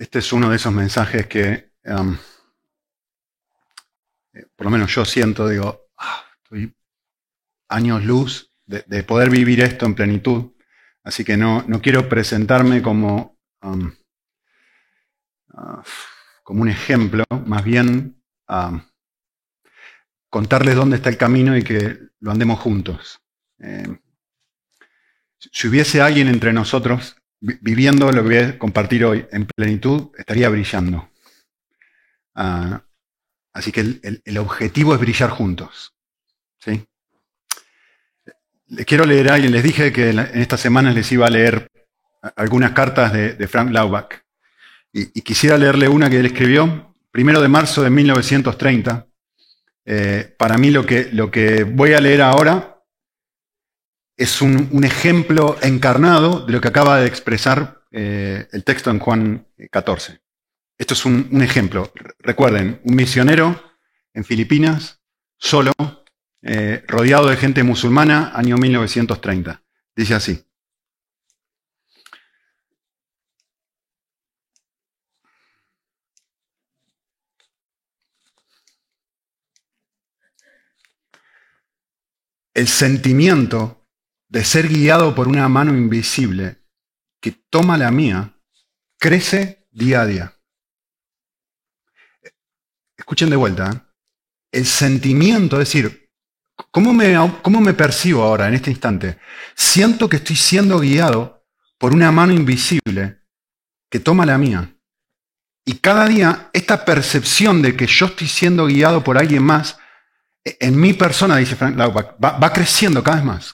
Este es uno de esos mensajes que, por lo menos yo siento, digo, estoy años luz de poder vivir esto en plenitud. Así que no quiero presentarme como un ejemplo, más bien contarles dónde está el camino y que lo andemos juntos. Si hubiese alguien entre nosotros viviendo lo que voy a compartir hoy en plenitud, estaría brillando. Así que el objetivo es brillar juntos. ¿Sí? Les quiero leer a alguien. Les dije que en estas semanas les iba a leer algunas cartas de Frank Laubach. Y quisiera leerle una que él escribió, 1 de marzo de 1930. Para mí lo que voy a leer ahora es un ejemplo encarnado de lo que acaba de expresar el texto en Juan 14. Esto es un ejemplo. Recuerden, un misionero en Filipinas, solo, rodeado de gente musulmana, año 1930. Dice así. El sentimiento de ser guiado por una mano invisible que toma la mía crece día a día. Escuchen de vuelta. El sentimiento, es decir, ¿cómo me percibo ahora en este instante? Siento que estoy siendo guiado por una mano invisible que toma la mía. Y cada día esta percepción de que yo estoy siendo guiado por alguien más, en mi persona, dice Frank Laubach, va creciendo cada vez más.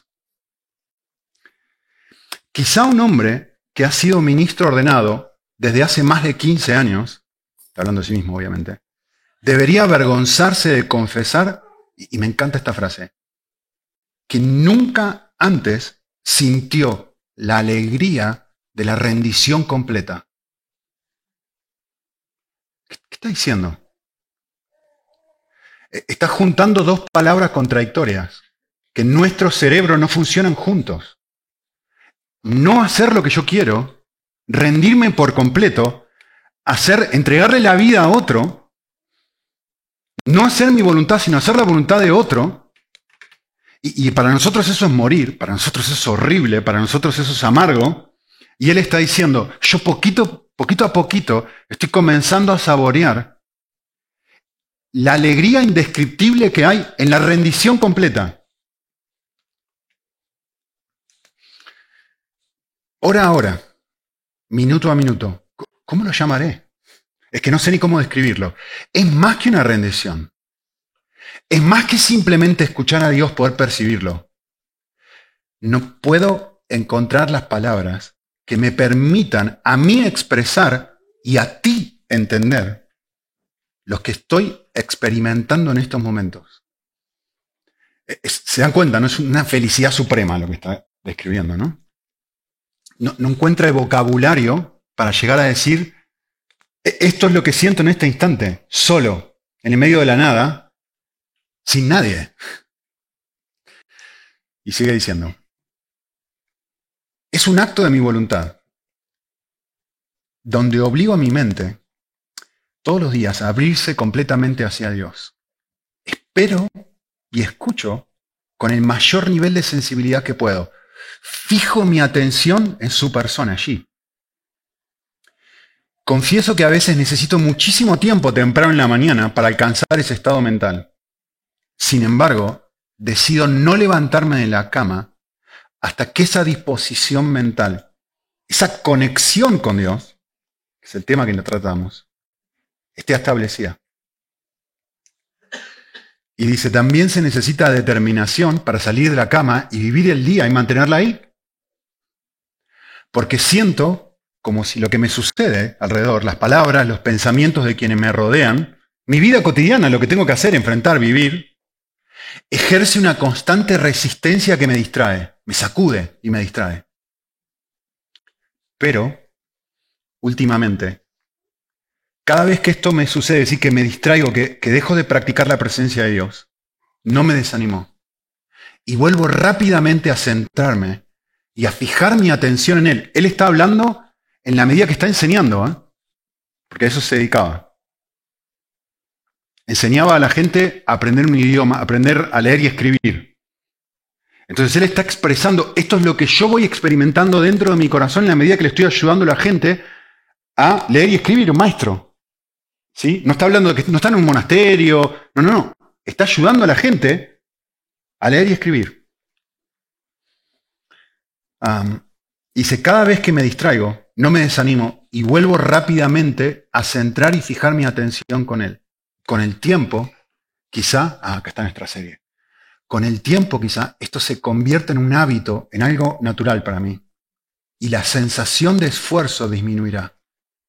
Quizá un hombre que ha sido ministro ordenado desde hace más de 15 años, está hablando de sí mismo obviamente, debería avergonzarse de confesar, y me encanta esta frase, que nunca antes sintió la alegría de la rendición completa. ¿Qué está diciendo? Está juntando dos palabras contradictorias, que en nuestro cerebro no funcionan juntos. No hacer lo que yo quiero, rendirme por completo, entregarle la vida a otro, no hacer mi voluntad, sino hacer la voluntad de otro. Y para nosotros eso es morir, para nosotros eso es horrible, para nosotros eso es amargo. Y él está diciendo, yo poquito a poquito estoy comenzando a saborear la alegría indescriptible que hay en la rendición completa. Hora a hora, minuto a minuto. ¿Cómo lo llamaré? Es que no sé ni cómo describirlo. Es más que una rendición. Es más que simplemente escuchar a Dios, poder percibirlo. No puedo encontrar las palabras que me permitan a mí expresar y a ti entender lo que estoy experimentando en estos momentos. ¿Se dan cuenta? No es una felicidad suprema lo que está describiendo, ¿no? No encuentra el vocabulario para llegar a decir, esto es lo que siento en este instante, solo, en el medio de la nada, sin nadie. Y sigue diciendo, es un acto de mi voluntad, donde obligo a mi mente todos los días a abrirse completamente hacia Dios. Espero y escucho con el mayor nivel de sensibilidad que puedo. Fijo mi atención en su persona allí. Confieso que a veces necesito muchísimo tiempo temprano en la mañana para alcanzar ese estado mental. Sin embargo, decido no levantarme de la cama hasta que esa disposición mental, esa conexión con Dios, que es el tema que nos tratamos, esté establecida. Y dice, también se necesita determinación para salir de la cama y vivir el día y mantenerla ahí. Porque siento como si lo que me sucede alrededor, las palabras, los pensamientos de quienes me rodean, mi vida cotidiana, lo que tengo que hacer, enfrentar, vivir, ejerce una constante resistencia que me distrae, me sacude y me distrae. Pero, últimamente, cada vez que esto me sucede, es decir, que me distraigo, que dejo de practicar la presencia de Dios, no me desanimo. Y vuelvo rápidamente a centrarme y a fijar mi atención en Él. Él está hablando en la medida que está enseñando. porque a eso se dedicaba. Enseñaba a la gente a aprender un idioma, a aprender a leer y escribir. Entonces él está expresando, esto es lo que yo voy experimentando dentro de mi corazón en la medida que le estoy ayudando a la gente a leer y escribir, un maestro. ¿Sí? No está hablando de que no está en un monasterio, no. Está ayudando a la gente a leer y escribir. Dice, cada vez que me distraigo, no me desanimo y vuelvo rápidamente a centrar y fijar mi atención con él. Con el tiempo, quizá, acá está nuestra serie, con el tiempo quizá esto se convierte en un hábito, en algo natural para mí, y la sensación de esfuerzo disminuirá.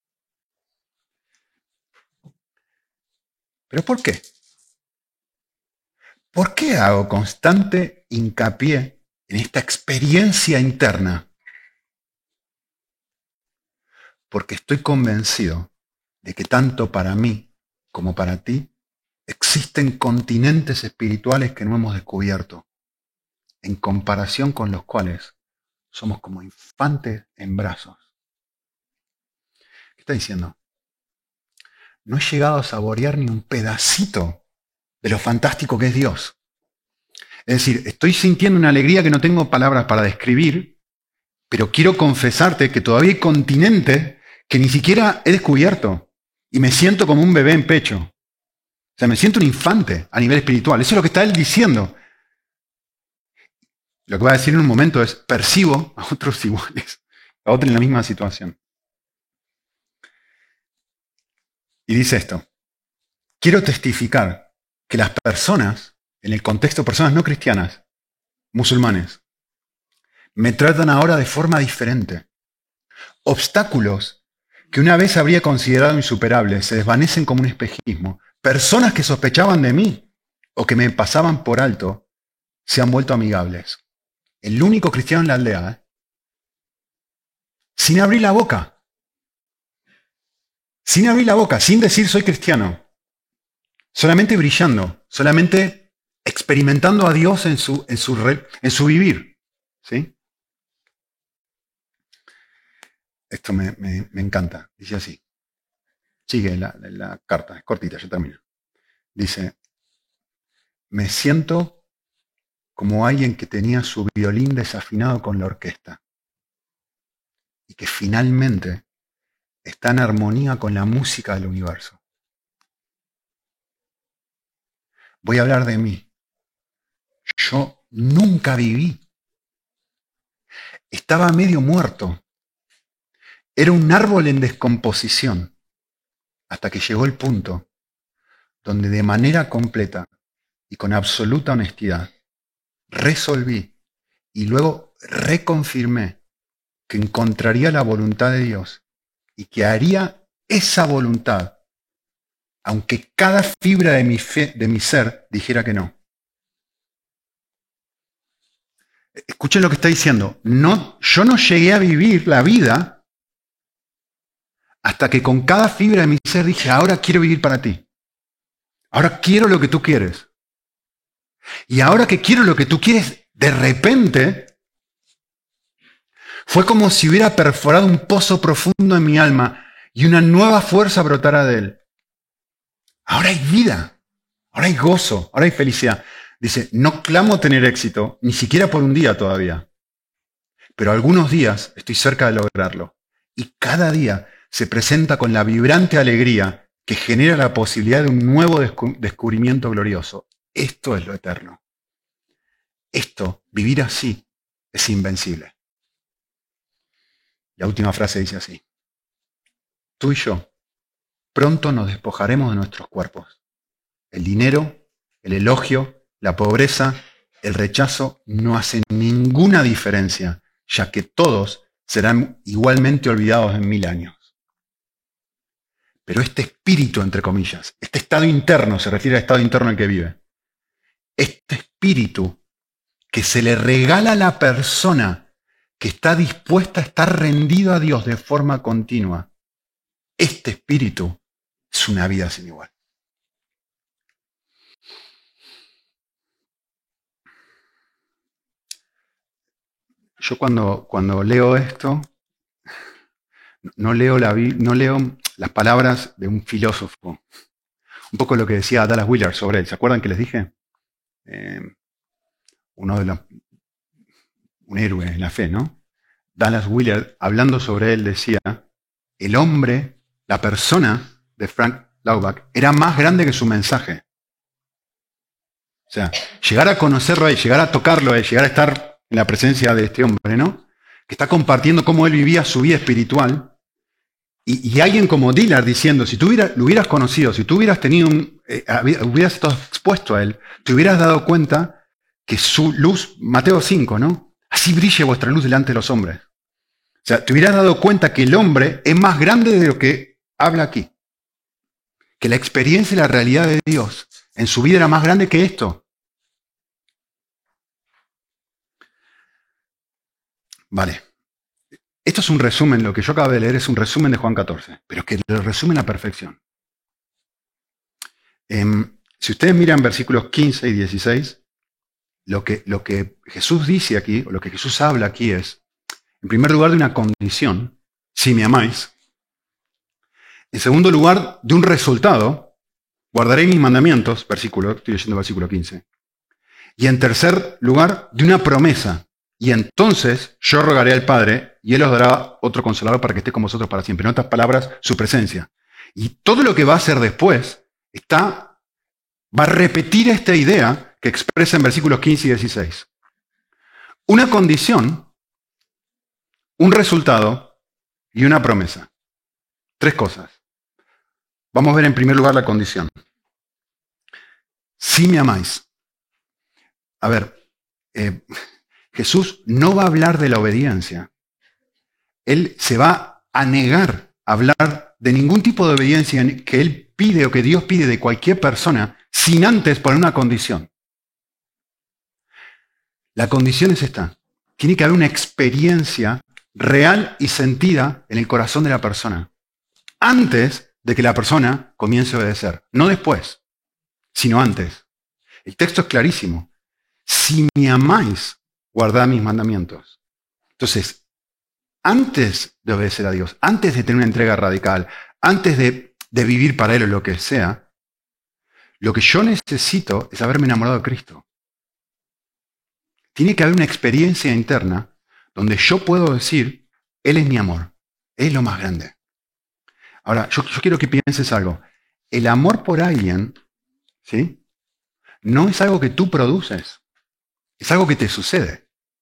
¿Pero por qué? ¿Por qué hago constante hincapié en esta experiencia interna? Porque estoy convencido de que tanto para mí como para ti existen continentes espirituales que no hemos descubierto, en comparación con los cuales somos como infantes en brazos. ¿Qué está diciendo? No he llegado a saborear ni un pedacito de lo fantástico que es Dios. Es decir, estoy sintiendo una alegría que no tengo palabras para describir, pero quiero confesarte que todavía hay continentes que ni siquiera he descubierto y me siento como un bebé en pecho. O sea, me siento un infante a nivel espiritual. Eso es lo que está él diciendo. Lo que va a decir en un momento es, percibo a otros iguales, a otros en la misma situación. Y dice esto, quiero testificar que las personas, en el contexto de personas no cristianas, musulmanes, me tratan ahora de forma diferente. Obstáculos que una vez habría considerado insuperables se desvanecen como un espejismo. Personas que sospechaban de mí o que me pasaban por alto se han vuelto amigables. El único cristiano en la aldea, sin abrir la boca. Sin abrir la boca, sin decir soy cristiano. Solamente brillando, solamente experimentando a Dios en su vivir. ¿Sí? Esto me encanta. Dice así. Sigue la carta, es cortita, ya termino. Dice, me siento como alguien que tenía su violín desafinado con la orquesta y que finalmente está en armonía con la música del universo. Voy a hablar de mí. Yo nunca viví. Estaba medio muerto. Era un árbol en descomposición, hasta que llegó el punto donde de manera completa y con absoluta honestidad resolví y luego reconfirmé que encontraría la voluntad de Dios y que haría esa voluntad, aunque cada fibra de mi ser dijera que no. Escuchen lo que está diciendo. No, yo no llegué a vivir la vida hasta que con cada fibra de mi ser dije, ahora quiero vivir para ti. Ahora quiero lo que tú quieres. Y ahora que quiero lo que tú quieres, de repente, fue como si hubiera perforado un pozo profundo en mi alma y una nueva fuerza brotara de él. Ahora hay vida, ahora hay gozo, ahora hay felicidad. Dice, no clamo tener éxito, ni siquiera por un día todavía. Pero algunos días estoy cerca de lograrlo. Y cada día se presenta con la vibrante alegría que genera la posibilidad de un nuevo descubrimiento glorioso. Esto es lo eterno. Esto, vivir así, es invencible. La última frase dice así. Tú y yo, pronto nos despojaremos de nuestros cuerpos. El dinero, el elogio, la pobreza, el rechazo no hacen ninguna diferencia, ya que todos serán igualmente olvidados en 1000 años. Pero este espíritu, entre comillas, este estado interno, se refiere al estado interno en el que vive, este espíritu que se le regala a la persona que está dispuesta a estar rendido a Dios de forma continua, este espíritu es una vida sin igual. Yo cuando leo esto, no leo las palabras de un filósofo. Un poco lo que decía Dallas Willard sobre él. ¿Se acuerdan que les dije? Un héroe en la fe, ¿no? Dallas Willard, hablando sobre él, decía, el hombre, la persona de Frank Laubach, era más grande que su mensaje. O sea, llegar a conocerlo a él, llegar a tocarlo a él, llegar a estar en la presencia de este hombre, ¿no? Que está compartiendo cómo él vivía su vida espiritual. Y alguien como Dillard diciendo, si tú lo hubieras conocido, si tú hubieras tenido hubieras estado expuesto a él, te hubieras dado cuenta que su luz, Mateo 5, ¿no? Así brille vuestra luz delante de los hombres. O sea, te hubieras dado cuenta que el hombre es más grande de lo que habla aquí. Que la experiencia y la realidad de Dios en su vida era más grande que esto. Vale. Esto es un resumen, lo que yo acabo de leer es un resumen de Juan 14, pero que lo resume a la perfección. Si ustedes miran versículos 15 y 16, lo que Jesús dice aquí, o lo que Jesús habla aquí es, en primer lugar, de una condición, si me amáis. En segundo lugar, de un resultado, guardaré mis mandamientos, estoy leyendo versículo 15. Y en tercer lugar, de una promesa. Y entonces yo rogaré al Padre y Él os dará otro consolador para que esté con vosotros para siempre. En otras palabras, su presencia. Y todo lo que va a hacer después va a repetir esta idea que expresa en versículos 15 y 16. Una condición, un resultado y una promesa. Tres cosas. Vamos a ver en primer lugar la condición. Si me amáis. A ver, Jesús no va a hablar de la obediencia. Él se va a negar a hablar de ningún tipo de obediencia que Él pide o que Dios pide de cualquier persona sin antes poner una condición. La condición es esta. Tiene que haber una experiencia real y sentida en el corazón de la persona. Antes de que la persona comience a obedecer. No después, sino antes. El texto es clarísimo. Si me amáis, guardad mis mandamientos. Entonces, antes de obedecer a Dios, antes de tener una entrega radical, antes de vivir para Él o lo que sea, lo que yo necesito es haberme enamorado de Cristo. Tiene que haber una experiencia interna donde yo puedo decir, Él es mi amor, Él es lo más grande. Ahora, yo quiero que pienses algo. El amor por alguien, ¿sí? No es algo que tú produces, es algo que te sucede.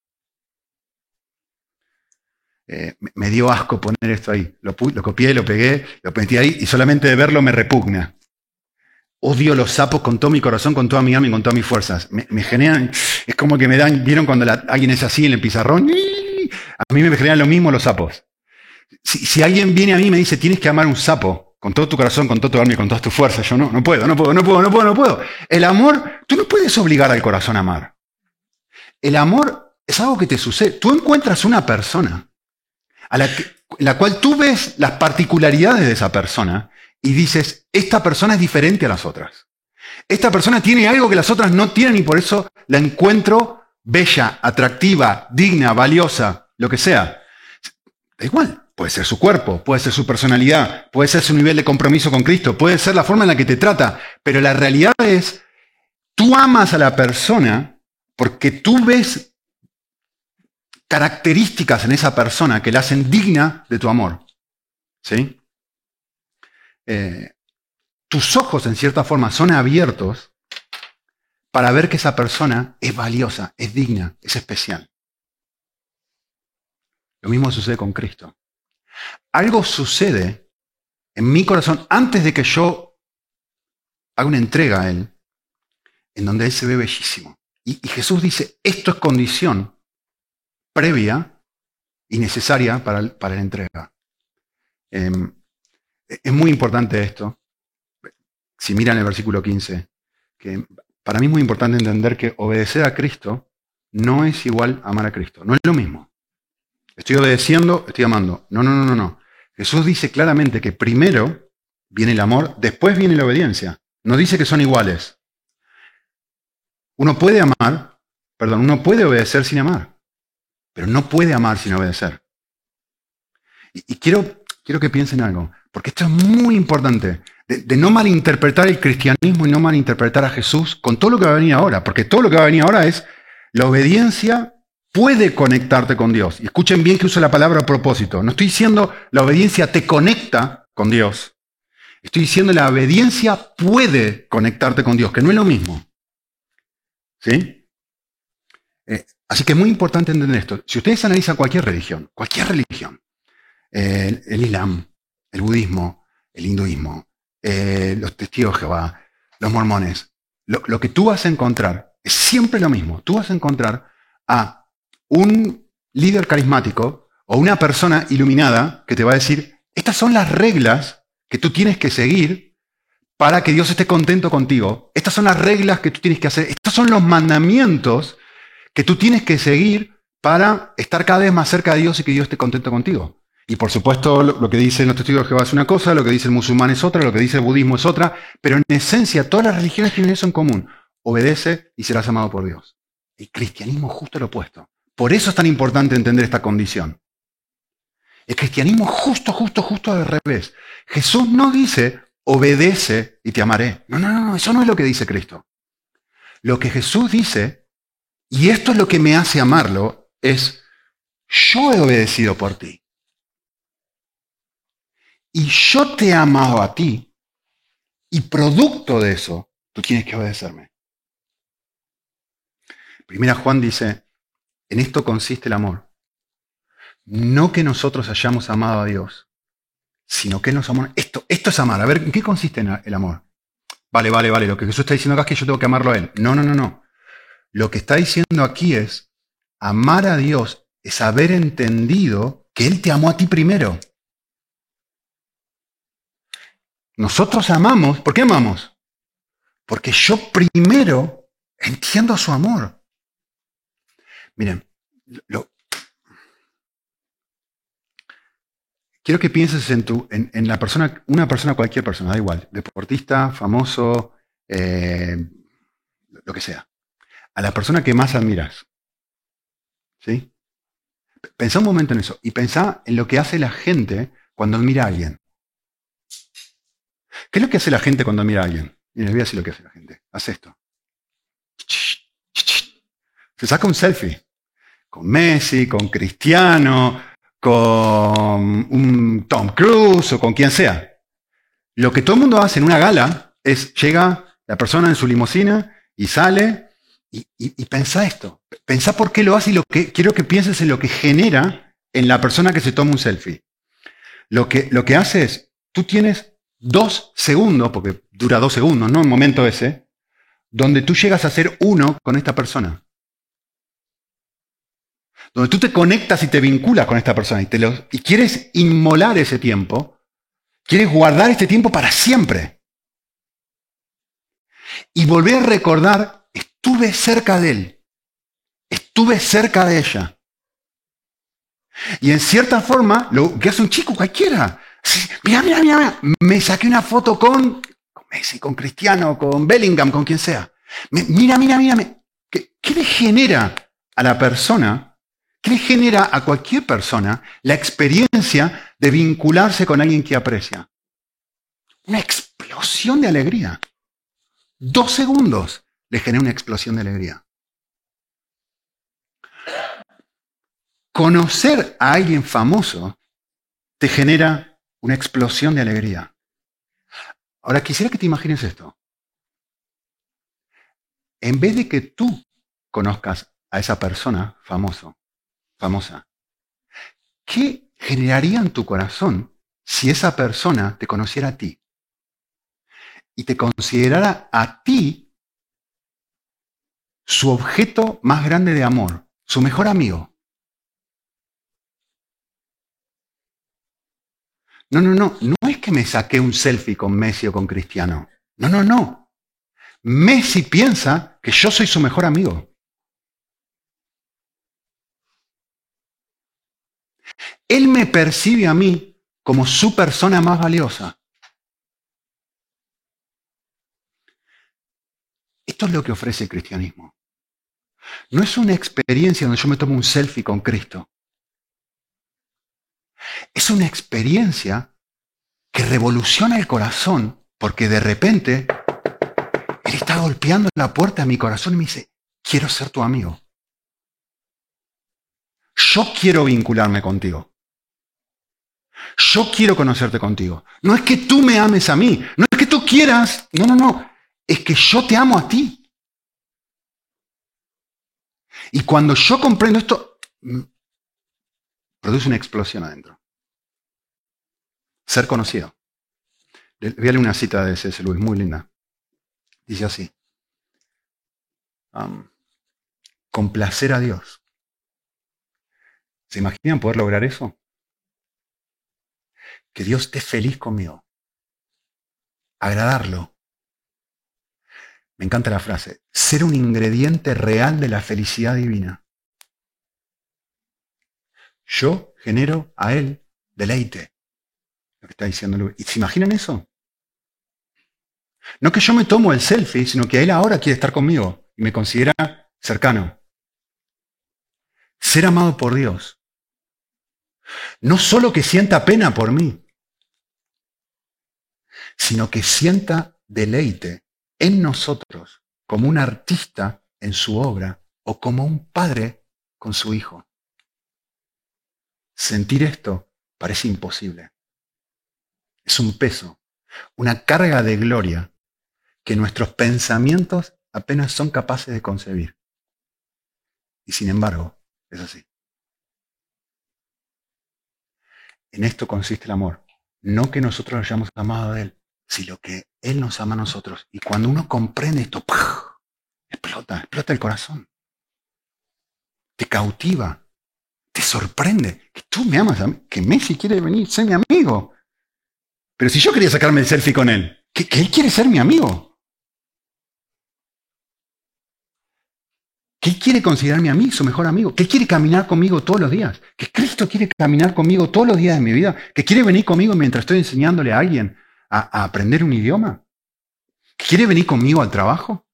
Me dio asco poner esto ahí. Lo copié, lo pegué, lo metí ahí y solamente de verlo me repugna. Odio los sapos con todo mi corazón, con toda mi alma y con todas mis fuerzas. Me generan, es como que me dan, ¿vieron cuando alguien es así en el pizarrón? A mí me generan lo mismo los sapos. Si alguien viene a mí y me dice, tienes que amar un sapo con todo tu corazón, con todo tu alma y con todas tus fuerzas, yo no puedo. El amor, tú no puedes obligar al corazón a amar. El amor es algo que te sucede. Tú encuentras una persona en la cual tú ves las particularidades de esa persona y dices, esta persona es diferente a las otras. Esta persona tiene algo que las otras no tienen y por eso la encuentro bella, atractiva, digna, valiosa, lo que sea. Da igual, puede ser su cuerpo, puede ser su personalidad, puede ser su nivel de compromiso con Cristo, puede ser la forma en la que te trata, pero la realidad es, tú amas a la persona porque tú ves características en esa persona que la hacen digna de tu amor. ¿Sí? Tus ojos, en cierta forma, son abiertos para ver que esa persona es valiosa, es digna, es especial. Lo mismo sucede con Cristo. Algo sucede en mi corazón antes de que yo haga una entrega a Él, en donde Él se ve bellísimo. Y Jesús dice, esto es condición previa y necesaria para la entrega. Es muy importante esto. Si miran el versículo 15, que para mí es muy importante entender que obedecer a Cristo no es igual a amar a Cristo. No es lo mismo. Estoy obedeciendo, estoy amando. No. Jesús dice claramente que primero viene el amor, después viene la obediencia. No dice que son iguales. Uno puede obedecer sin amar, pero no puede amar sin obedecer. Y quiero que piensen algo. porque esto es muy importante, de no malinterpretar el cristianismo y no malinterpretar a Jesús con todo lo que va a venir ahora, porque todo lo que va a venir ahora es la obediencia puede conectarte con Dios. Y escuchen bien que uso la palabra a propósito. No estoy diciendo la obediencia te conecta con Dios. Estoy diciendo la obediencia puede conectarte con Dios, que no es lo mismo. ¿Sí? Así que es muy importante entender esto. Si ustedes analizan cualquier religión, el Islam, el budismo, el hinduismo, los testigos de Jehová, los mormones, lo que tú vas a encontrar es siempre lo mismo. Tú vas a encontrar a un líder carismático o una persona iluminada que te va a decir, estas son las reglas que tú tienes que seguir para que Dios esté contento contigo. Estas son las reglas que tú tienes que hacer. Estos son los mandamientos que tú tienes que seguir para estar cada vez más cerca de Dios y que Dios esté contento contigo. Y por supuesto, lo que dicen los testigos de Jehová es una cosa, lo que dice el musulmán es otra, lo que dice el budismo es otra, pero en esencia todas las religiones tienen eso en común. Obedece y serás amado por Dios. El cristianismo es justo lo opuesto. Por eso es tan importante entender esta condición. El cristianismo es justo al revés. Jesús no dice, obedece y te amaré. No, eso no es lo que dice Cristo. Lo que Jesús dice, y esto es lo que me hace amarlo, es, yo he obedecido por ti. Y yo te he amado a ti, y producto de eso, tú tienes que obedecerme. Primera Juan dice, en esto consiste el amor. No que nosotros hayamos amado a Dios, sino que Él nos amó. Esto es amar. A ver, ¿en qué consiste el amor? Vale. Lo que Jesús está diciendo acá es que yo tengo que amarlo a Él. No. Lo que está diciendo aquí es, amar a Dios es haber entendido que Él te amó a ti primero. Nosotros amamos. ¿Por qué amamos? Porque yo primero entiendo su amor. Miren, quiero que pienses en la persona, una persona, cualquier persona, da igual, deportista, famoso, lo que sea. A la persona que más admiras. ¿Sí? Pensá un momento en eso y pensá en lo que hace la gente cuando admira a alguien. ¿Qué es lo que hace la gente cuando admira a alguien? Y les voy a decir lo que hace la gente. Hace esto. Se saca un selfie. Con Messi, con Cristiano, con un Tom Cruise o con quien sea. Lo que todo el mundo hace en una gala es, llega la persona en su limusina y sale y pensá esto. Pensá por qué lo hace y quiero que pienses en lo que genera en la persona que se toma un selfie. Lo que hace es, tú tienes 2 segundos, porque dura 2 segundos, ¿no? El momento ese, donde tú llegas a ser uno con esta persona. Donde tú te conectas y te vinculas con esta persona y quieres inmolar ese tiempo, quieres guardar este tiempo para siempre. Y volver a recordar, estuve cerca de él, estuve cerca de ella. Y en cierta forma, lo que hace un chico cualquiera, mira, me saqué una foto con Messi, con Cristiano, con Bellingham, con quien sea. Mira. ¿Qué le genera a la persona? ¿Qué le genera a cualquier persona la experiencia de vincularse con alguien que aprecia? Una explosión de alegría. 2 segundos le genera una explosión de alegría. Conocer a alguien famoso te genera una explosión de alegría. Ahora quisiera que te imagines esto. En vez de que tú conozcas a esa persona famosa, ¿qué generaría en tu corazón si esa persona te conociera a ti? Y te considerara a ti su objeto más grande de amor, su mejor amigo. No es que me saqué un selfie con Messi o con Cristiano. No. Messi piensa que yo soy su mejor amigo. Él me percibe a mí como su persona más valiosa. Esto es lo que ofrece el cristianismo. No es una experiencia donde yo me tomo un selfie con Cristo. Es una experiencia que revoluciona el corazón, porque de repente Él está golpeando la puerta de mi corazón y me dice, quiero ser tu amigo. Yo quiero vincularme contigo. Yo quiero conocerte contigo. No es que tú me ames a mí, no es que tú quieras, no. Es que yo te amo a ti. Y cuando yo comprendo esto, produce una explosión adentro. Ser conocido. Voy a leer una cita de C.S. Lewis, muy linda. Dice así. Complacer a Dios. ¿Se imaginan poder lograr eso? Que Dios esté feliz conmigo. Agradarlo. Me encanta la frase. Ser un ingrediente real de la felicidad divina. Yo genero a Él deleite. Lo que está diciendo Luis. ¿Y se imaginan eso? No que yo me tomo el selfie, sino que Él ahora quiere estar conmigo y me considera cercano. Ser amado por Dios. No solo que sienta pena por mí, sino que sienta deleite en nosotros como un artista en su obra o como un padre con su hijo. Sentir esto parece imposible. Es un peso, una carga de gloria que nuestros pensamientos apenas son capaces de concebir. Y sin embargo, es así. En esto consiste el amor. No que nosotros lo hayamos amado a Él, sino que Él nos ama a nosotros. Y cuando uno comprende esto, ¡puf!, explota el corazón. Te cautiva, te sorprende. Que tú me amas a mí, que Messi quiere venir, ser mi amigo. Pero si yo quería sacarme el selfie con él, que Él quiere ser mi amigo. Que Él quiere considerarme a mí su mejor amigo. Que Él quiere caminar conmigo todos los días. Que Cristo quiere caminar conmigo todos los días de mi vida. Que quiere venir conmigo mientras estoy enseñándole a alguien a aprender un idioma. Que quiere venir conmigo al trabajo.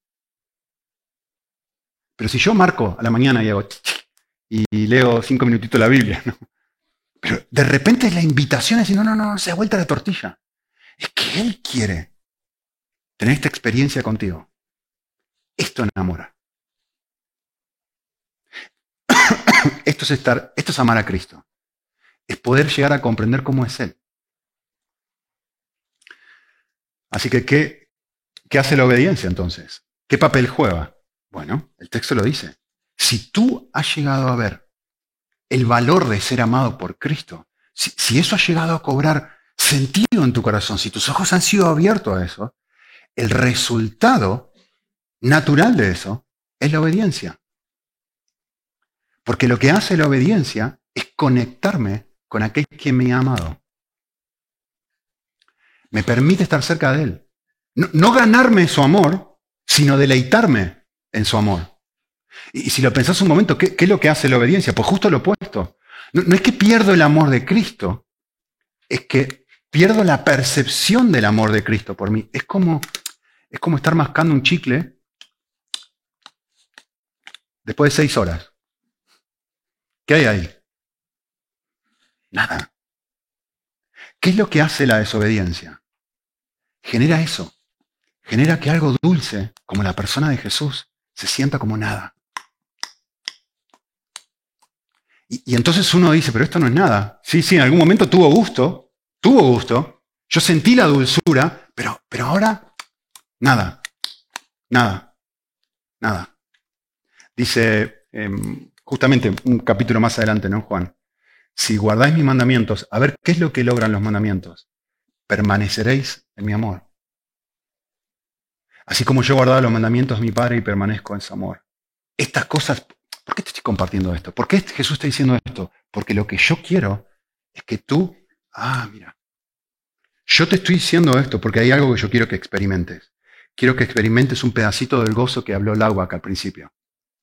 Pero si yo marco a la mañana y hago y leo 5 minutitos la Biblia, ¿no? Pero de repente la invitación es decir, no, se da vuelta la tortilla. Es que Él quiere tener esta experiencia contigo. Esto enamora. Esto es amar a Cristo. Es poder llegar a comprender cómo es Él. Así que, ¿qué hace la obediencia entonces? ¿Qué papel juega? Bueno, el texto lo dice. Si tú has llegado a ver el valor de ser amado por Cristo, si eso ha llegado a cobrar sentido en tu corazón, si tus ojos han sido abiertos a eso, el resultado natural de eso es la obediencia. Porque lo que hace la obediencia es conectarme con aquel que me ha amado. Me permite estar cerca de Él. No ganarme su amor, sino deleitarme en su amor. Y si lo pensás un momento, ¿qué es lo que hace la obediencia? Pues justo lo opuesto. No es que pierdo el amor de Cristo, es que pierdo la percepción del amor de Cristo por mí. Es como estar mascando un chicle después de 6 horas. ¿Qué hay ahí? Nada. ¿Qué es lo que hace la desobediencia? Genera eso. Genera que algo dulce, como la persona de Jesús, se sienta como nada. Y entonces uno dice, pero esto no es nada. Sí, en algún momento tuvo gusto. Yo sentí la dulzura, pero ahora nada. Dice, justamente un capítulo más adelante, ¿no, Juan? Si guardáis mis mandamientos, a ver, ¿qué es lo que logran los mandamientos? Permaneceréis en mi amor. Así como yo he guardado los mandamientos de mi Padre y permanezco en su amor. Estas cosas, ¿por qué te estoy compartiendo esto? ¿Por qué Jesús está diciendo esto? Porque lo que yo quiero es que tú, mira, yo te estoy diciendo esto porque hay algo que yo quiero que experimentes. Quiero que experimentes un pedacito del gozo que habló Laubac al principio.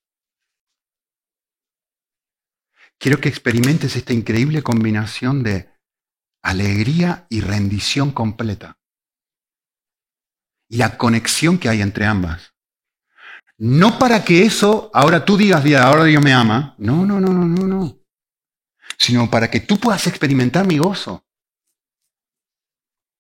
Quiero que experimentes esta increíble combinación de alegría y rendición completa. Y la conexión que hay entre ambas. No para que eso, ahora tú digas, ahora Dios me ama. No. Sino para que tú puedas experimentar mi gozo.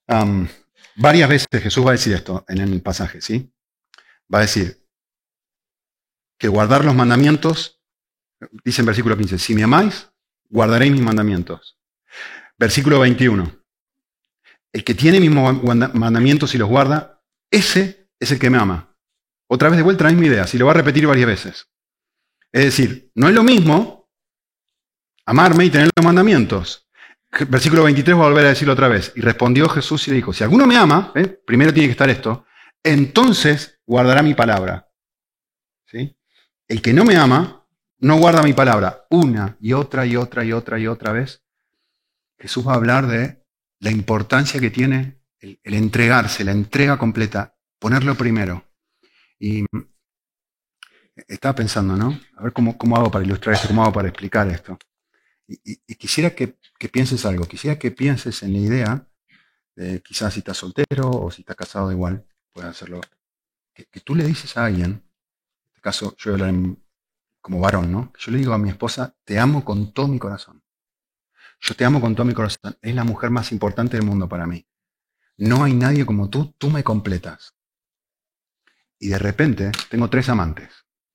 Am, varias veces Jesús va a decir esto en el pasaje, ¿sí? Va a decir que guardar los mandamientos, dice en versículo 15, si me amáis, guardaréis mis mandamientos. Versículo 21, el que tiene mis mandamientos y los guarda, ese es el que me ama. Otra vez de vuelta la misma idea, si lo va a repetir varias veces. Es decir, no es lo mismo amarme y tener los mandamientos. Versículo 23 voy a volver a decirlo otra vez. Y respondió Jesús y le dijo, si alguno me ama, primero tiene que estar esto, entonces guardará mi palabra. ¿Sí? El que no me ama, no guarda mi palabra. Una y otra y otra y otra y otra vez, Jesús va a hablar de la importancia que tiene el entregarse, la entrega completa, ponerlo primero. Y estaba pensando, ¿no? A ver cómo hago para ilustrar esto, cómo hago para explicar esto. Y quisiera que pienses algo, quisiera que pienses en la idea, de quizás si estás soltero o si estás casado, da igual, puedes hacerlo, que tú le dices a alguien, en este caso yo voy a hablar como varón, ¿no? Yo le digo a mi esposa, te amo con todo mi corazón. Yo te amo con todo mi corazón. Es la mujer más importante del mundo para mí. No hay nadie como tú me completas. Y de repente tengo 3 amantes.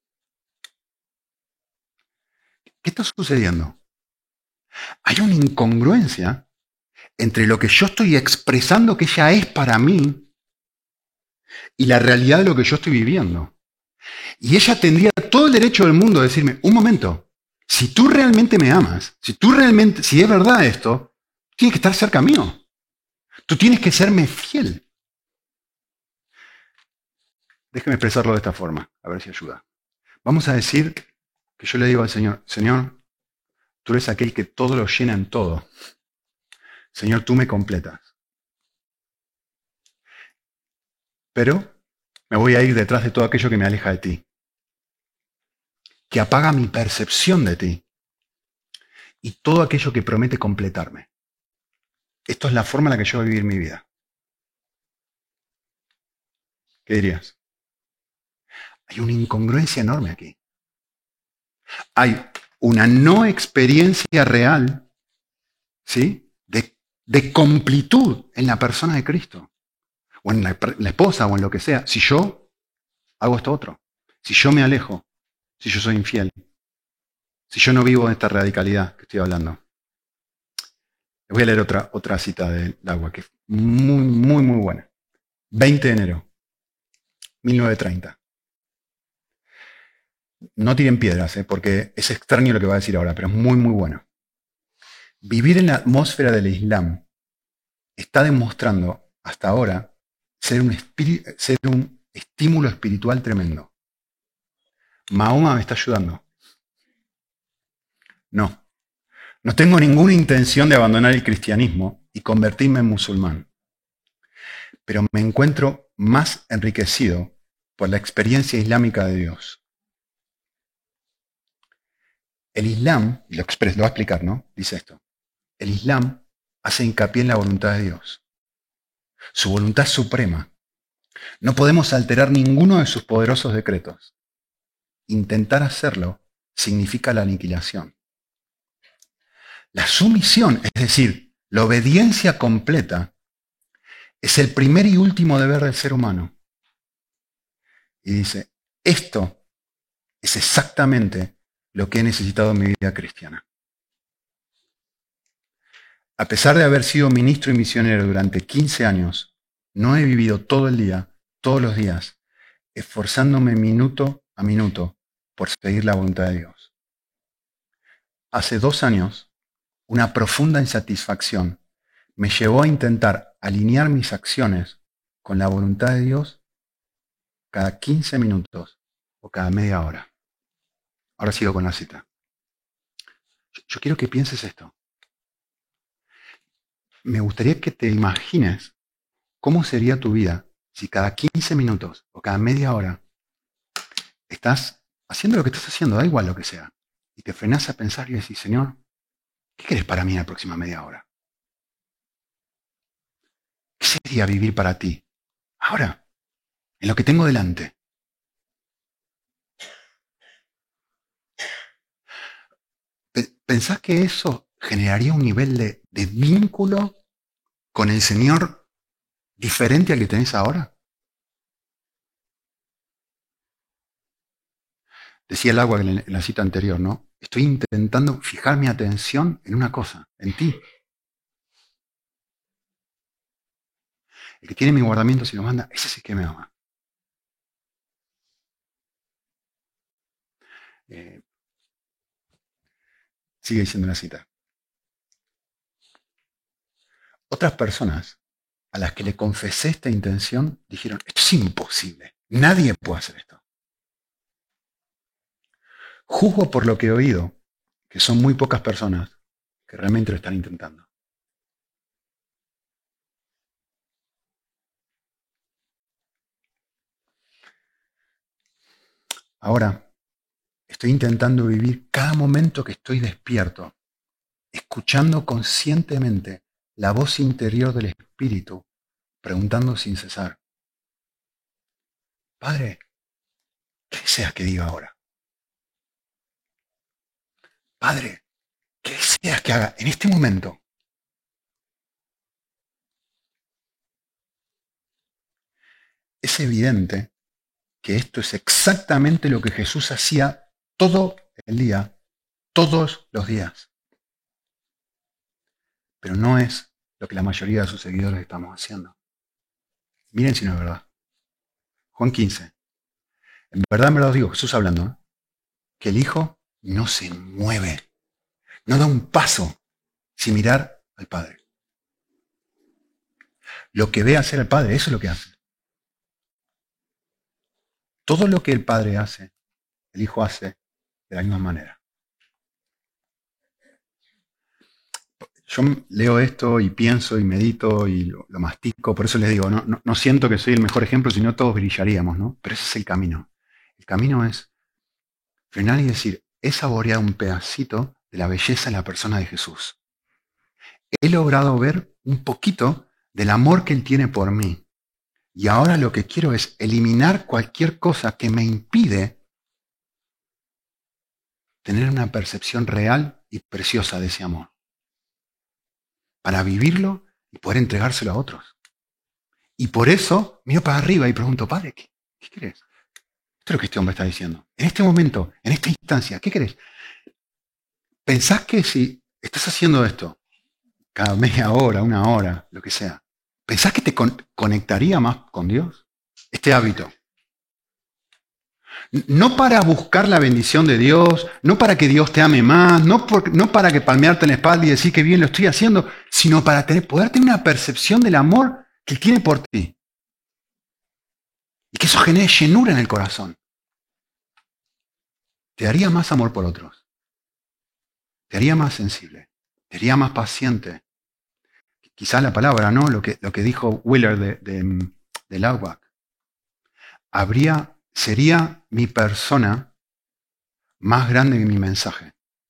¿Qué está sucediendo? Hay una incongruencia entre lo que yo estoy expresando que ella es para mí y la realidad de lo que yo estoy viviendo. Y ella tendría todo el derecho del mundo a decirme, un momento, si tú realmente me amas, si es verdad esto, tienes que estar cerca mío. Tú tienes que serme fiel. Déjeme expresarlo de esta forma, a ver si ayuda. Vamos a decir que yo le digo al Señor, Señor, tú eres aquel que todo lo llena en todo. Señor, tú me completas. Pero me voy a ir detrás de todo aquello que me aleja de ti, que apaga mi percepción de ti y todo aquello que promete completarme. Esto es la forma en la que yo voy a vivir mi vida. ¿Qué dirías? Hay una incongruencia enorme aquí. Hay una no experiencia real, ¿sí?, de completud en la persona de Cristo, o en la esposa, o en lo que sea. Si yo hago esto otro, si yo me alejo, si yo soy infiel, si yo no vivo en esta radicalidad que estoy hablando. Les voy a leer otra cita del agua, que es muy, muy, muy buena. 20 de enero, 1930. No tiren piedras, porque es extraño lo que va a decir ahora, pero es muy, muy bueno. Vivir en la atmósfera del Islam está demostrando hasta ahora ser un estímulo espiritual tremendo. Mahoma me está ayudando. No tengo ninguna intención de abandonar el cristianismo y convertirme en musulmán, pero me encuentro más enriquecido por la experiencia islámica de Dios. El Islam, y lo va a explicar, ¿no? Dice esto. El Islam hace hincapié en la voluntad de Dios. Su voluntad suprema. No podemos alterar ninguno de sus poderosos decretos. Intentar hacerlo significa la aniquilación. La sumisión, es decir, la obediencia completa, es el primer y último deber del ser humano. Y dice, esto es exactamente lo que he necesitado en mi vida cristiana. A pesar de haber sido ministro y misionero durante 15 años, no he vivido todo el día, todos los días, esforzándome minuto a minuto por seguir la voluntad de Dios. Hace 2 años, una profunda insatisfacción me llevó a intentar alinear mis acciones con la voluntad de Dios cada 15 minutos o cada media hora. Ahora sigo con la cita. Yo quiero que pienses esto. Me gustaría que te imagines cómo sería tu vida si cada 15 minutos o cada media hora estás haciendo lo que estás haciendo, da igual lo que sea, y te frenás a pensar y decís, Señor, ¿qué querés para mí en la próxima media hora? ¿Qué sería vivir para ti? Ahora, en lo que tengo delante. ¿Pensás que eso generaría un nivel de vínculo con el Señor diferente al que tenés ahora? Decía el agua en la cita anterior, ¿no? Estoy intentando fijar mi atención en una cosa, en ti. El que tiene mi guardamiento, si lo manda, ese es el que me ama. Sigue diciendo la cita. Otras personas a las que le confesé esta intención dijeron, esto es imposible, nadie puede hacer esto. Juzgo por lo que he oído, que son muy pocas personas que realmente lo están intentando. Ahora, estoy intentando vivir cada momento que estoy despierto, escuchando conscientemente la voz interior del Espíritu, preguntando sin cesar, Padre, ¿qué deseas que diga ahora? Padre, ¿qué deseas que haga en este momento? Es evidente que esto es exactamente lo que Jesús hacía todo el día, todos los días. Pero no es lo que la mayoría de sus seguidores estamos haciendo. Miren si no es verdad. Juan 15. En verdad os digo, Jesús hablando, que el Hijo no se mueve, no da un paso sin mirar al Padre. Lo que ve hacer al Padre, eso es lo que hace. Todo lo que el Padre hace, el Hijo hace de la misma manera. Yo leo esto y pienso y medito y lo mastico, por eso les digo, no siento que soy el mejor ejemplo, si no todos brillaríamos, ¿no? Pero ese es el camino. El camino es frenar y decir, he saboreado un pedacito de la belleza en la persona de Jesús. He logrado ver un poquito del amor que Él tiene por mí. Y ahora lo que quiero es eliminar cualquier cosa que me impide tener una percepción real y preciosa de ese amor. Para vivirlo y poder entregárselo a otros. Y por eso miro para arriba y pregunto, Padre, ¿qué querés? Esto es lo que este hombre está diciendo. En este momento, en esta instancia, ¿qué querés? ¿Pensás que si estás haciendo esto cada media hora, una hora, lo que sea, ¿pensás que te conectaría más con Dios? Este hábito. No para buscar la bendición de Dios, no para que Dios te ame más, no para que palmearte en la espalda y decir que bien lo estoy haciendo, sino para poder tener una percepción del amor que Él tiene por ti. Y que eso genere llenura en el corazón. Te daría más amor por otros. Te haría más sensible. Te haría más paciente. Quizás la palabra, ¿no? Lo que dijo Willard del Outback. Sería mi persona más grande que mi mensaje.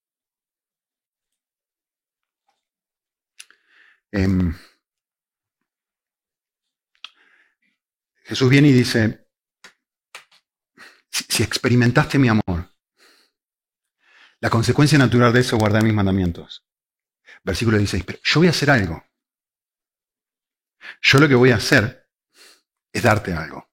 Jesús viene y dice, si experimentaste mi amor, la consecuencia natural de eso es guardar mis mandamientos. Versículo 16, pero yo voy a hacer algo. Yo lo que voy a hacer es darte algo.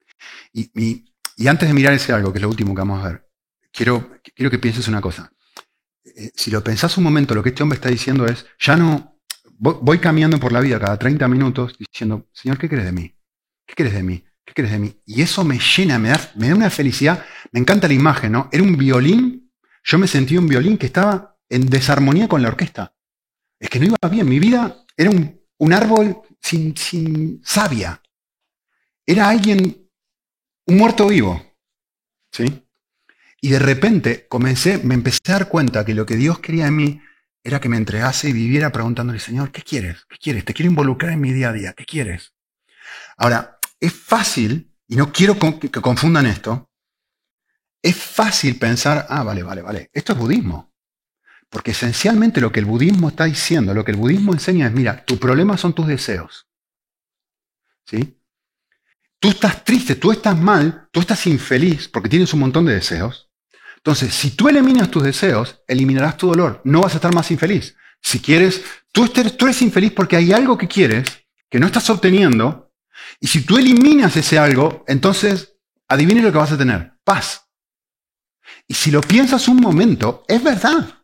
Y antes de mirar ese algo, que es lo último que vamos a ver, quiero que pienses una cosa. Si lo pensás un momento, lo que este hombre está diciendo es, ya no, voy caminando por la vida cada 30 minutos diciendo, Señor, ¿qué querés de mí? ¿Qué querés de mí? ¿Qué querés de mí? Y eso me llena, me da una felicidad. Me encanta la imagen, ¿no? Era un violín, yo me sentí un violín que estaba en desarmonía con la orquesta. Es que no iba bien, mi vida era un árbol sin savia. Era alguien, un muerto vivo. ¿Sí? Y de repente me empecé a dar cuenta que lo que Dios quería de mí era que me entregase y viviera preguntándole, Señor, ¿qué quieres? ¿Qué quieres? Te quiero involucrar en mi día a día. ¿Qué quieres? Ahora, es fácil, y no quiero que confundan esto, es fácil pensar, vale, esto es budismo. Porque esencialmente lo que el budismo está diciendo, lo que el budismo enseña es, mira, tu problema son tus deseos. ¿Sí? Tú estás triste, tú estás mal, tú estás infeliz porque tienes un montón de deseos. Entonces, si tú eliminas tus deseos, eliminarás tu dolor. No vas a estar más infeliz. Si quieres, tú eres infeliz porque hay algo que quieres, que no estás obteniendo, Y si tú eliminas ese algo, entonces adivine lo que vas a tener, paz. Y si lo piensas un momento, es verdad.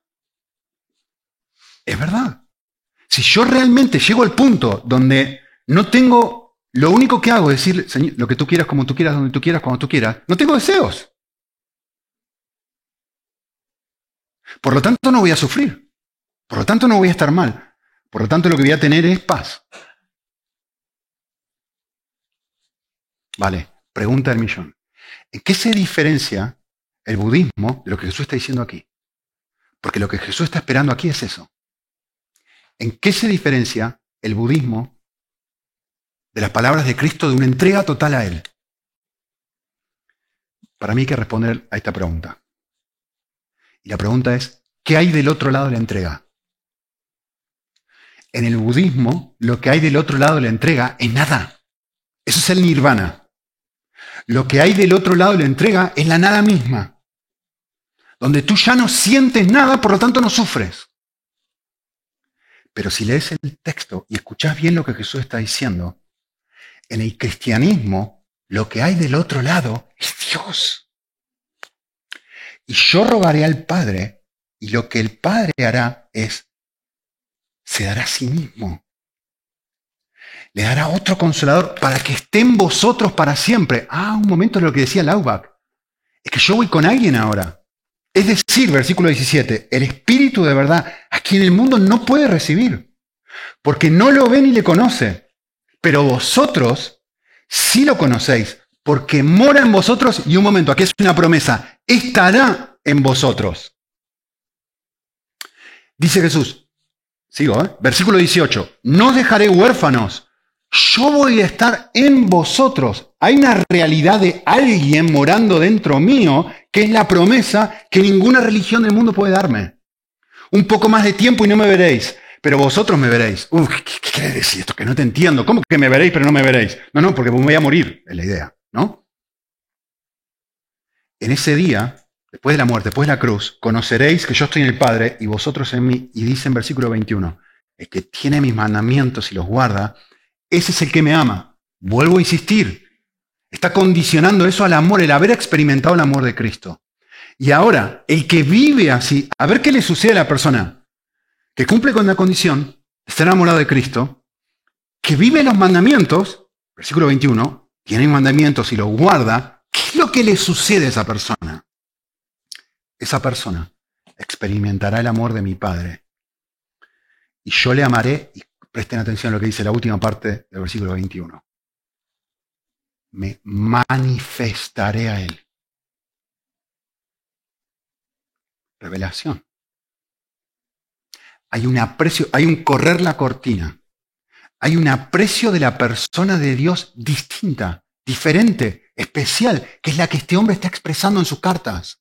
Es verdad. Si yo realmente llego al punto donde no tengo, lo único que hago es decir, Señor, lo que tú quieras, como tú quieras, donde tú quieras, cuando tú quieras, no tengo deseos. Por lo tanto, no voy a sufrir. Por lo tanto, no voy a estar mal. Por lo tanto, lo que voy a tener es paz. Vale, pregunta del millón. ¿En qué se diferencia el budismo de lo que Jesús está diciendo aquí? Porque lo que Jesús está esperando aquí es eso. ¿En qué se diferencia el budismo de las palabras de Cristo de una entrega total a Él? Para mí hay que responder a esta pregunta. Y la pregunta es, ¿qué hay del otro lado de la entrega? En el budismo, lo que hay del otro lado de la entrega es nada. Eso es el nirvana. Lo que hay del otro lado de la entrega es la nada misma. Donde tú ya no sientes nada, por lo tanto no sufres. Pero si lees el texto y escuchás bien lo que Jesús está diciendo, en el cristianismo, lo que hay del otro lado es Dios. Y yo rogaré al Padre, y lo que el Padre hará es, se dará a sí mismo. Le dará otro consolador para que esté en vosotros para siempre. Un momento de lo que decía Laubach. Es que yo voy con alguien ahora. Es decir, versículo 17, el Espíritu de verdad, a quien el mundo no puede recibir, porque no lo ve ni le conoce. Pero vosotros sí lo conocéis, porque mora en vosotros, y un momento, aquí es una promesa, estará en vosotros. Dice Jesús, sigo, versículo 18, no os dejaré huérfanos, yo voy a estar en vosotros. Hay una realidad de alguien morando dentro mío, que es la promesa que ninguna religión del mundo puede darme. Un poco más de tiempo y no me veréis, pero vosotros me veréis. ¿Qué quiere decir esto? Que no te entiendo. ¿Cómo que me veréis pero no me veréis? No, porque me voy a morir, es la idea, ¿no? En ese día, después de la muerte, después de la cruz, conoceréis que yo estoy en el Padre y vosotros en mí. Y dice en versículo 21, el que tiene mis mandamientos y los guarda, ese es el que me ama. Vuelvo a insistir. Está condicionando eso al amor, el haber experimentado el amor de Cristo. Y ahora, el que vive así, a ver qué le sucede a la persona que cumple con la condición de estar enamorado de Cristo, que vive los mandamientos, versículo 21, tiene mandamientos y los guarda, ¿qué es lo que le sucede a esa persona? Esa persona experimentará el amor de mi Padre. Y yo le amaré, y presten atención a lo que dice la última parte del versículo 21. Me manifestaré a Él. Revelación. Hay un aprecio, hay un correr la cortina. Hay un aprecio de la persona de Dios distinta, diferente, especial, que es la que este hombre está expresando en sus cartas.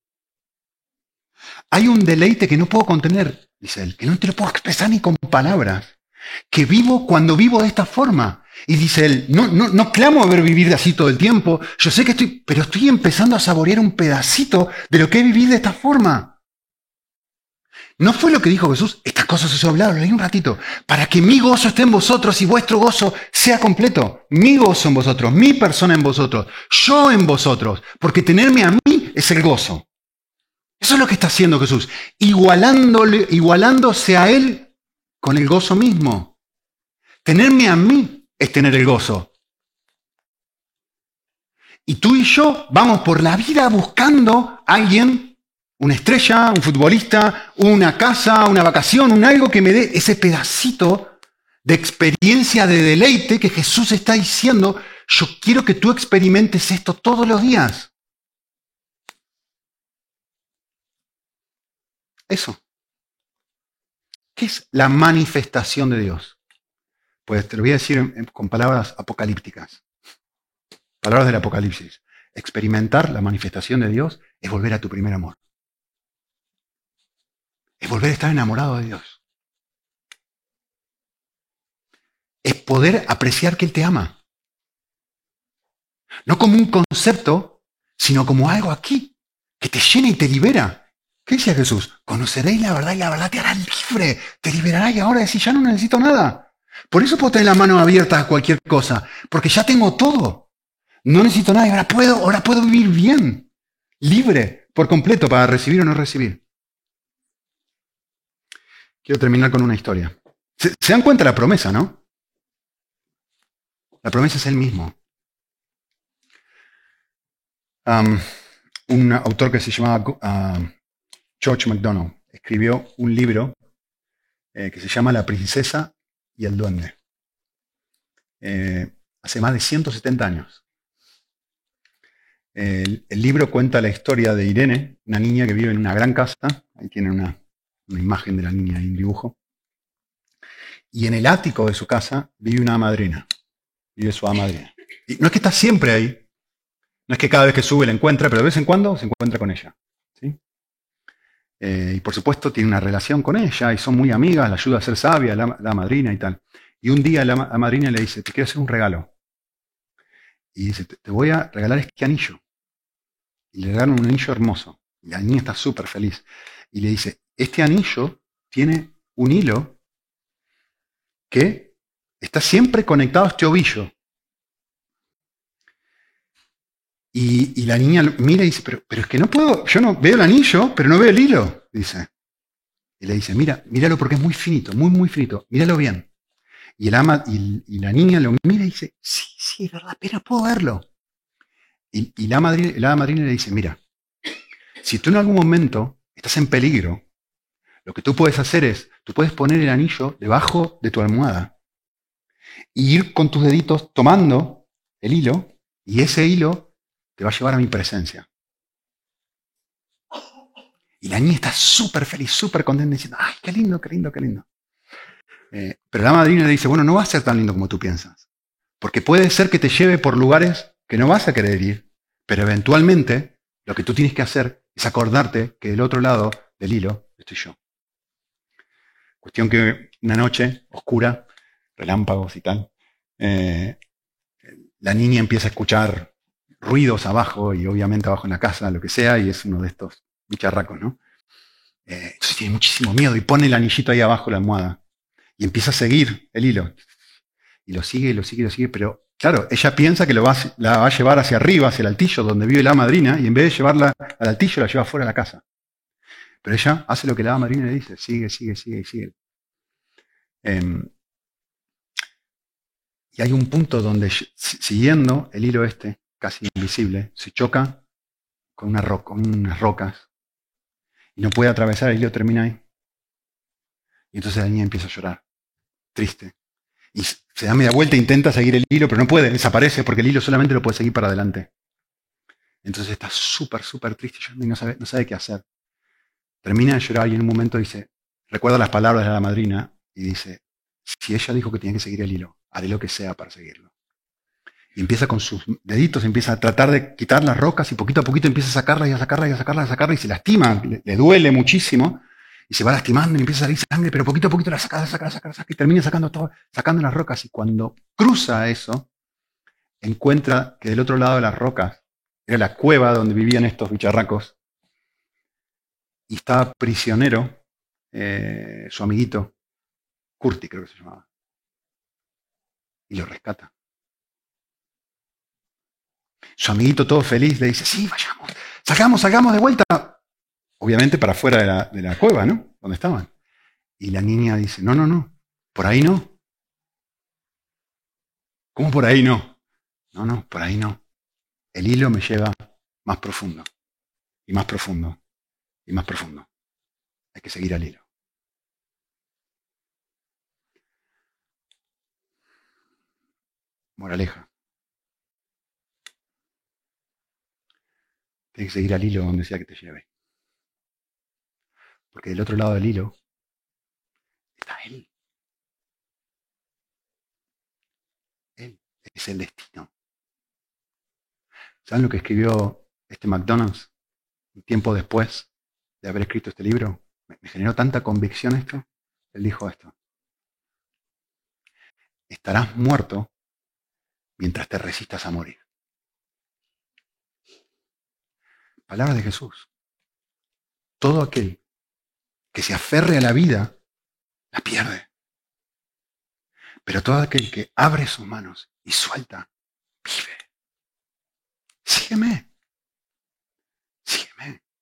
Hay un deleite que no puedo contener, dice él, que no te lo puedo expresar ni con palabras, que vivo cuando vivo de esta forma. Y dice él, no clamo a ver vivir así todo el tiempo, yo sé que pero estoy empezando a saborear un pedacito de lo que he vivido de esta forma. ¿No fue lo que dijo Jesús? Estas cosas os he hablado, lo leí un ratito, para que mi gozo esté en vosotros y vuestro gozo sea completo. Mi gozo en vosotros, mi persona en vosotros, yo en vosotros, porque tenerme a mí es el gozo. Eso es lo que está haciendo Jesús, igualándose a Él con el gozo mismo. Tenerme a mí es tener el gozo. Y tú y yo vamos por la vida buscando a alguien, una estrella, un futbolista, una casa, una vacación, un algo que me dé ese pedacito de experiencia de deleite que Jesús está diciendo, yo quiero que tú experimentes esto todos los días. Eso. ¿Qué es la manifestación de Dios? Pues te lo voy a decir con palabras apocalípticas. Palabras del Apocalipsis. Experimentar la manifestación de Dios es volver a tu primer amor. Es volver a estar enamorado de Dios. Es poder apreciar que Él te ama. No como un concepto, sino como algo aquí, que te llena y te libera. ¿Qué decía Jesús? Conoceréis la verdad y la verdad te hará libre. Te liberará y ahora decís, ya no necesito nada. Por eso puedo tener las manos abiertas a cualquier cosa, porque ya tengo todo. No necesito nada y ahora puedo vivir bien, libre, por completo, para recibir o no recibir. Quiero terminar con una historia. ¿Se dan cuenta de la promesa, no? La promesa es Él mismo. Un autor que se llamaba George MacDonald escribió un libro que se llama La princesa y el duende. Hace más de 170 años. El libro cuenta la historia de Irene, una niña que vive en una gran casa. Ahí tienen una imagen de la niña y un dibujo. Y en el ático de su casa vive una madrina. Vive su madrina. Y no es que está siempre ahí. No es que cada vez que sube la encuentra, pero de vez en cuando se encuentra con ella. ¿Sí? Y por supuesto tiene una relación con ella y son muy amigas, la ayuda a ser sabia, la madrina y tal. Y un día la madrina le dice, te quiero hacer un regalo. Y dice, te voy a regalar este anillo. Y le regalan un anillo hermoso. Y la niña está súper feliz. Y le dice, este anillo tiene un hilo que está siempre conectado a este ovillo. Y la niña mira y dice, pero es que no puedo, yo no veo el anillo, pero no veo el hilo, dice. Y le dice, míralo porque es muy finito, muy, muy finito, míralo bien. Y la niña lo mira y dice, sí, es verdad, pero puedo verlo. Y la madrina le dice, mira, si tú en algún momento estás en peligro, lo que tú puedes hacer es, tú puedes poner el anillo debajo de tu almohada y ir con tus deditos tomando el hilo, y ese hilo te va a llevar a mi presencia. Y la niña está súper feliz, súper contenta, diciendo, ay, qué lindo, qué lindo, qué lindo. Pero la madrina le dice, bueno, no va a ser tan lindo como tú piensas. Porque puede ser que te lleve por lugares que no vas a querer ir, pero eventualmente lo que tú tienes que hacer es acordarte que del otro lado del hilo estoy yo. Cuestión que una noche oscura, relámpagos y tal, la niña empieza a escuchar ruidos abajo y obviamente abajo en la casa, lo que sea, y es uno de estos bicharracos, ¿no? Entonces tiene muchísimo miedo y pone el anillito ahí abajo de la almohada y empieza a seguir el hilo. Y lo sigue, pero claro, ella piensa que la va a llevar hacia arriba, hacia el altillo donde vive la madrina, y en vez de llevarla al altillo la lleva fuera de la casa. Pero ella hace lo que la madrina le dice, sigue. Y hay un punto donde, siguiendo el hilo casi invisible, se choca con unas rocas y no puede atravesar, el hilo termina ahí. Y entonces la niña empieza a llorar, triste. Y se da media vuelta e intenta seguir el hilo, pero no puede, desaparece porque el hilo solamente lo puede seguir para adelante. Entonces está súper triste y no sabe qué hacer. Termina de llorar y en un momento dice, recuerda las palabras de la madrina y dice, si ella dijo que tenía que seguir el hilo, haré lo que sea para seguirlo. Y empieza con sus deditos, empieza a tratar de quitar las rocas y poquito a poquito empieza a sacarlas y se lastima, le duele muchísimo y se va lastimando y empieza a salir sangre, pero poquito a poquito la saca y termina sacando las rocas. Y cuando cruza eso, encuentra que del otro lado de las rocas era la cueva donde vivían estos bicharracos y estaba prisionero su amiguito, Curti creo que se llamaba, y lo rescata. Su amiguito todo feliz le dice, sí, vayamos, salgamos de vuelta. Obviamente para afuera de la cueva, ¿no? Donde estaban. Y la niña dice, no, por ahí no. ¿Cómo por ahí no? No, por ahí no. El hilo me lleva más profundo, y más profundo, y más profundo. Hay que seguir al hilo. Moraleja. Tienes que seguir al hilo donde sea que te lleve. Porque del otro lado del hilo está Él. Él es el destino. ¿Saben lo que escribió McDonald's un tiempo después de haber escrito este libro? Me generó tanta convicción esto. Él dijo esto. Estarás muerto mientras te resistas a morir. Palabras de Jesús. Todo aquel que se aferre a la vida, la pierde. Pero todo aquel que abre sus manos y suelta, vive. Sígueme. Sígueme.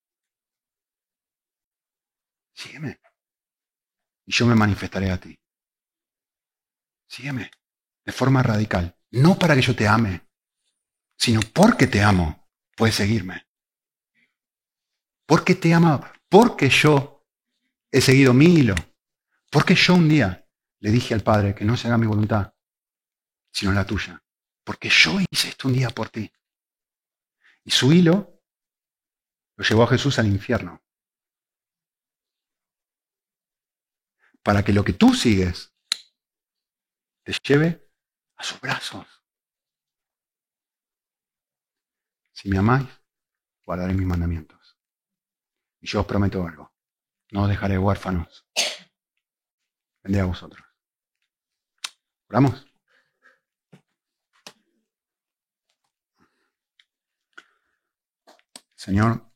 Sígueme. Y yo me manifestaré a ti. Sígueme. De forma radical. No para que yo te ame, sino porque te amo, puedes seguirme. Porque te amo, porque yo he seguido mi hilo. Porque yo un día le dije al Padre que no se haga mi voluntad, sino la tuya. Porque yo hice esto un día por ti. Y su hilo lo llevó a Jesús al infierno. Para que lo que tú sigues te lleve a sus brazos. Si me amáis, guardaré mis mandamientos. Y yo os prometo algo. No os dejaré huérfanos. Vendré a vosotros. ¿Oramos? Señor,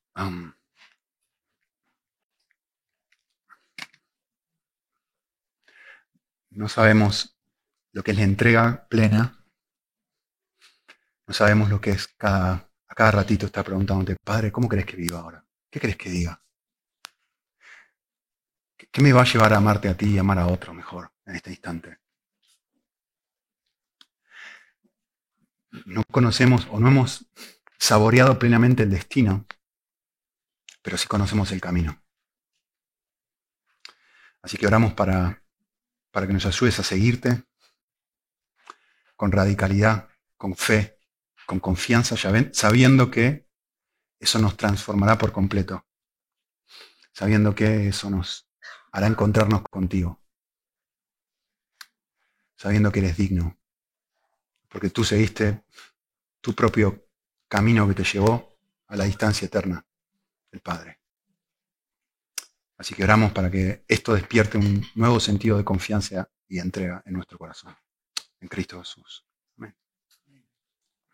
no sabemos lo que es la entrega plena. No sabemos lo que es a cada ratito estar preguntándote, Padre, ¿cómo querés que viva ahora? ¿Qué querés que diga? ¿Qué me va a llevar a amarte a ti y amar a otro mejor en este instante? No conocemos o no hemos saboreado plenamente el destino, pero sí conocemos el camino. Así que oramos para que nos ayudes a seguirte con radicalidad, con fe, con confianza, sabiendo que eso nos transformará por completo, sabiendo que eso nos hará encontrarnos contigo, sabiendo que eres digno, porque tú seguiste tu propio camino que te llevó a la distancia eterna del Padre. Así que oramos para que esto despierte un nuevo sentido de confianza y entrega en nuestro corazón. En Cristo Jesús.